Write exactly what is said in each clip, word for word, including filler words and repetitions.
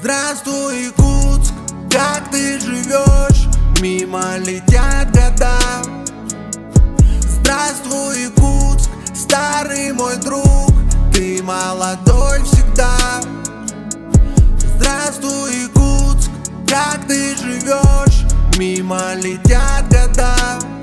Здравствуй, Якутск, как ты живешь? Мимо летят года. Здравствуй, Якутск, старый мой друг, ты молодой всегда. Здравствуй, Якутск, как ты живешь? Мимо летят года.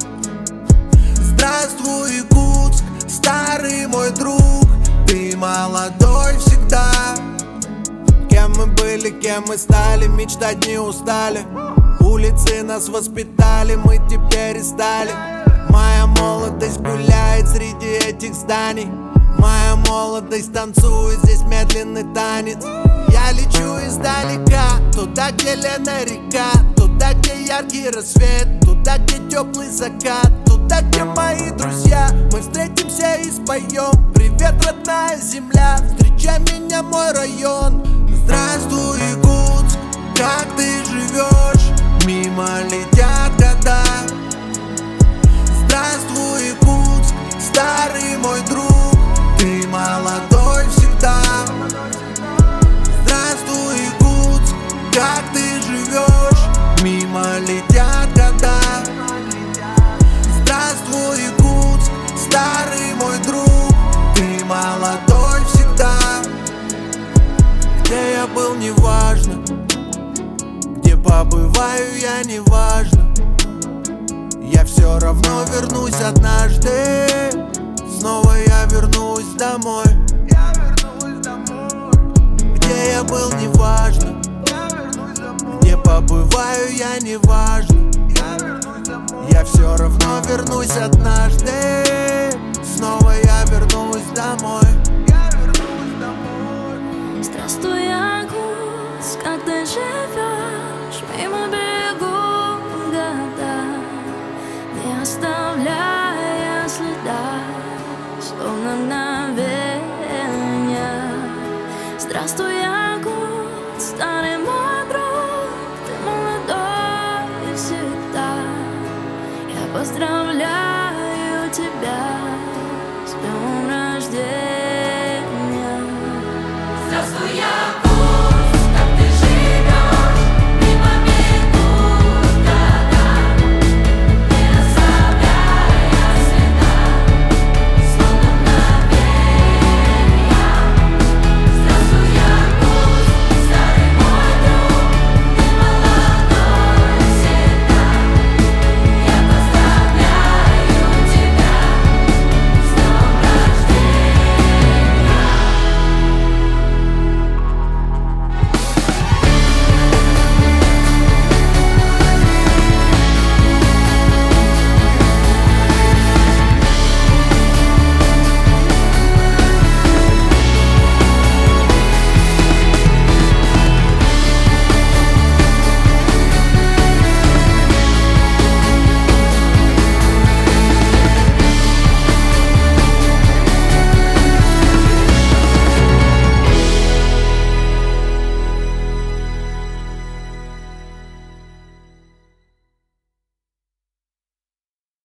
Здравствуй, Якутск, старый мой друг, ты молодой всегда. Кем мы были, кем мы стали, мечтать не устали. Улицы нас воспитали, мы теперь и стали. Моя молодость гуляет среди этих зданий. Моя молодость танцует, здесь медленный танец. Я лечу издалека, туда, где Лена река, туда, где яркий рассвет, туда, где теплый закат, туда, где мои друзья. Мы встретимся и споем: привет, родная земля, встречай меня, мой район. Здравствуй, Якутск, как ты живешь? Мимо летят года. Здравствуй, Якутск, старый мой друг, ты молодой всегда. Здравствуй, Якутск, как ты живешь? Мимо летят года. Здравствуй, Якутск, старый мой друг, ты молодой всегда. Где я был, неважно, где побываю я, неважно. Я все равно вернусь однажды, снова я вернусь домой. Где я был, неважно, где побываю я, неважно. Я все равно вернусь однажды, снова я вернусь домой. Здравствуй, Якутск, как ты живешь? Мимо бегут года, не оставляя следа, словно мгновенья. Здравствуй, Якутск, старый мой друг, ты молодой всегда. Я поздравляю